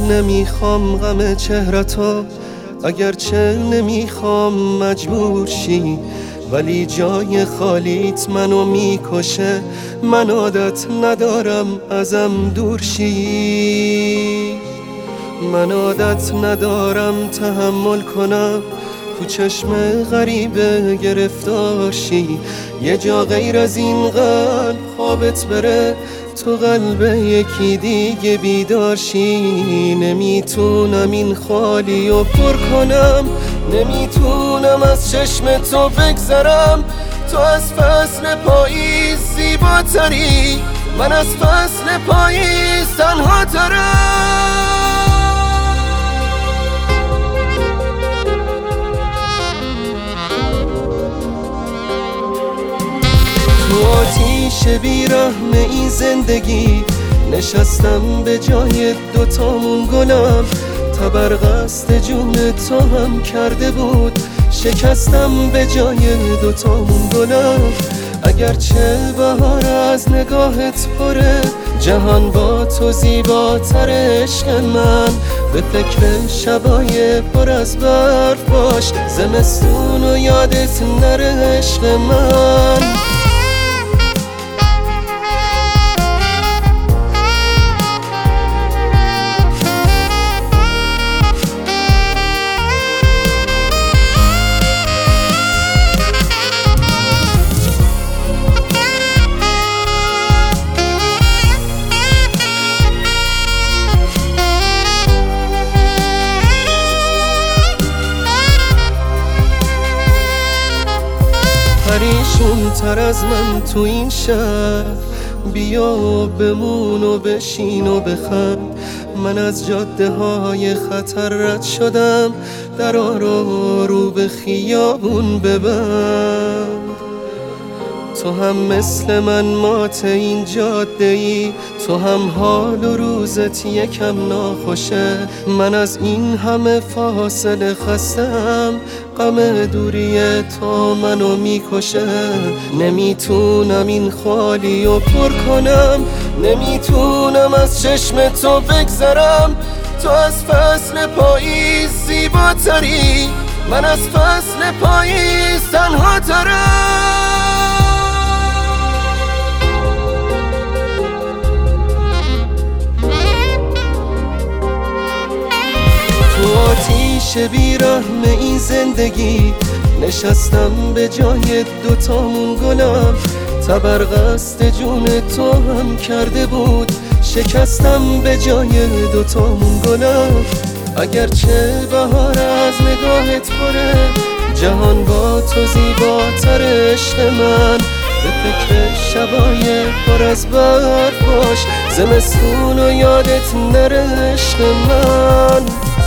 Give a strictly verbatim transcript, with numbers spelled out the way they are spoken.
نمیخوام غم چهرتو، اگرچه نمیخوام مجبور شی، ولی جای خالیت منو میکشه. من عادت ندارم ازم دور شی، من عادت ندارم تحمل کنم تو چشم غریبه گرفتار شی. یه جا غیر از این قلب خوابت بره، تو قلب یکی دیگه بیدار شی. نمیتونم این خالی رو پر کنم، نمیتونم از چشم تو بگذرم. تو از فصل پاییز زیباتری، من از فصل پاییز تنها ترم. تو آتیش بیرحم این زندگی نشستم به جای دوتامون گلم. تبر قصد جون تو هم کرده بود، شکستم به جای دوتامون گلم. اگرچه بهار از نگاهت پره، جهان با تو زیباتر عشق من. به فکر شبای پر از برف باش، زمستون و یادت نره عشق من. پریشون تر از من تو این شهر، بیا و بمون و بشین و بخند. من از جاده های خطر رد شدم، درا رو رو به خیابون ببند. تو هم مثل من مات این جاده ای، تو هم حال و روزت یکم ناخوشه. من از این همه فاصله خستم، غم دوری تو منو میکشه. نمیتونم این خالی رو پر کنم، نمیتونم از چشم تو بگذرم. تو از فصل پاییز زیباتری، من از فصل پاییز تنها ترم. تو آتیش بیرحم این زندگی نشستم به جای دوتامون گلم. تبر قصد جون تو هم کرده بود، شکستم به جای دوتامون گلم. اگرچه بهار از نگاهت پره، جهان با تو زیباتر عشق من. به فکر شبای پر از برف باش، زمستون و یادت نره عشق من.